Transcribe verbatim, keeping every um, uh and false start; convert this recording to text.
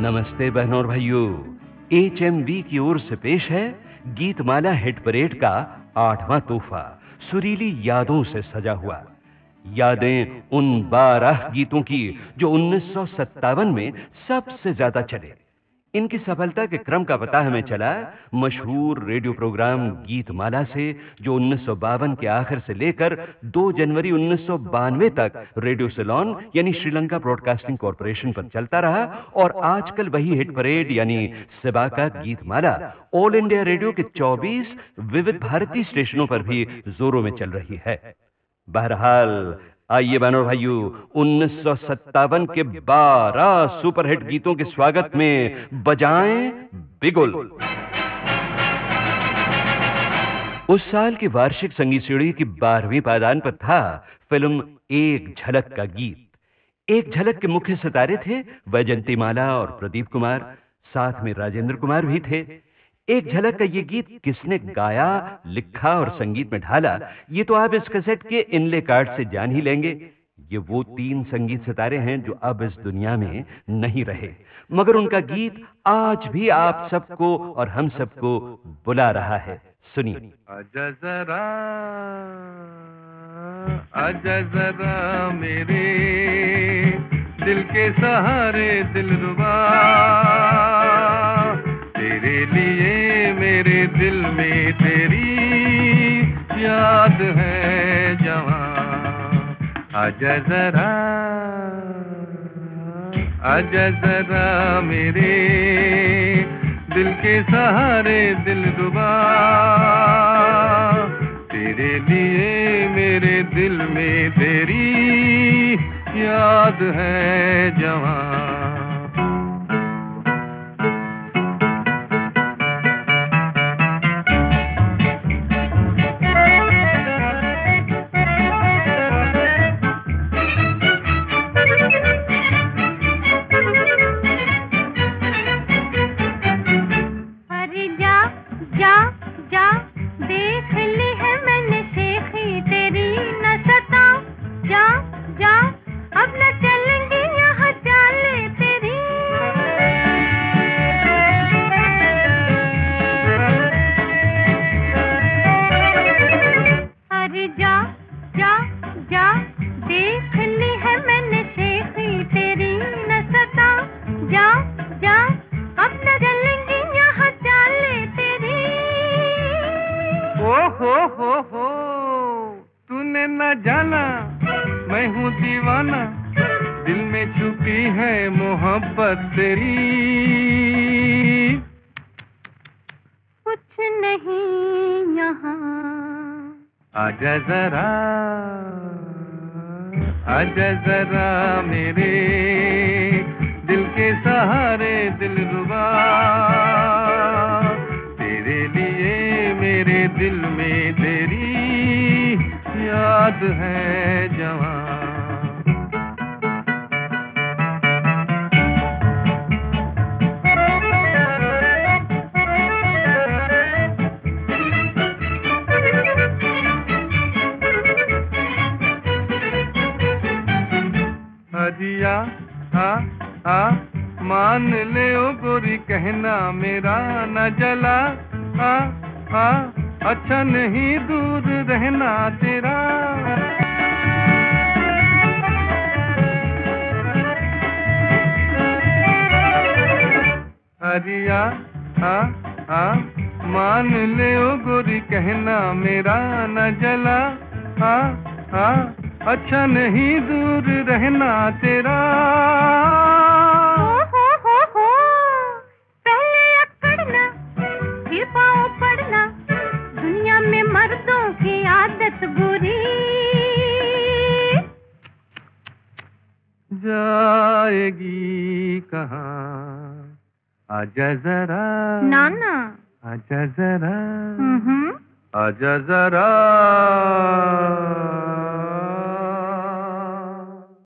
नमस्ते बहनों और भाइयों। एच एम वी की ओर से पेश है गीतमाला हिट परेड का आठवां तोहफा, सुरीली यादों से सजा हुआ। यादें उन बारह गीतों की जो उन्नीस सौ सत्तावन में सबसे ज्यादा चले। इनकी सफलता के क्रम का पता हमें चला मशहूर रेडियो प्रोग्राम गीतमाला से, जो उन्नीस सौ बावन के आखिर से लेकर दो जनवरी उन्नीस सौ बानवे तक रेडियो सिलोन यानी श्रीलंका ब्रॉडकास्टिंग कॉरपोरेशन पर चलता रहा। और आजकल वही हिट परेड यानी सिबा का गीतमाला ऑल इंडिया रेडियो के चौबीस विविध भारती स्टेशनों पर भी जोरों में चल रही है। बहरहाल, आइए बहनों भाइयों, उन्नीस सौ सत्तावन के बारह सुपरहिट गीतों के स्वागत में बजाएं बिगुल। उस साल की वार्षिक संगीत सीढ़ी की बारहवीं पायदान पर था फिल्म एक झलक का गीत। एक झलक के मुख्य सितारे थे वैजंतीमाला और प्रदीप कुमार, साथ में राजेंद्र कुमार भी थे। एक झलक का ये गीत किसने गाया, लिखा और संगीत में ढाला, ये तो आप इस कैसेट के इनले कार्ड से जान ही लेंगे। ये वो तीन संगीत सितारे हैं जो अब इस दुनिया में नहीं रहे, मगर उनका गीत आज भी आप सबको और हम सबको बुला रहा है। सुनिए। आजा जरा, आजा जरा मेरे दिल के सहारे दिलरुबा, तेरे लिए मेरे दिल में तेरी याद है जवां। आजा जरा, आजा जरा मेरे दिल के सहारे दिलरुबा, तेरे लिए मेरे दिल में तेरी याद है जवां। हो हो हो तूने न जाना मैं हूँ दीवाना, दिल में छुपी है मोहब्बत तेरी। कुछ नहीं यहाँ, आजा जरा, आजा जरा मेरे दिल के सहारे दिलरुबा, तेरे लिए मेरे दिल में तेरी याद है जवां। हजिया आ आ मान ले ओ गोरी, कहना मेरा न जला। आ आ अच्छा नहीं दूर रहना तेरा। हरिया आ आ मान ले ओ गोरी, कहना मेरा न जला। आ आ अच्छा नहीं दूर रहना तेरा। हो हो हो हो पहले अकड़ना फिर पाँव पड़ना, दुनिया में मर्दों की आदत बुरी। जाएगी कहाँ, आजा जरा नाना, आजा जरा, हम्म, आजा जरा।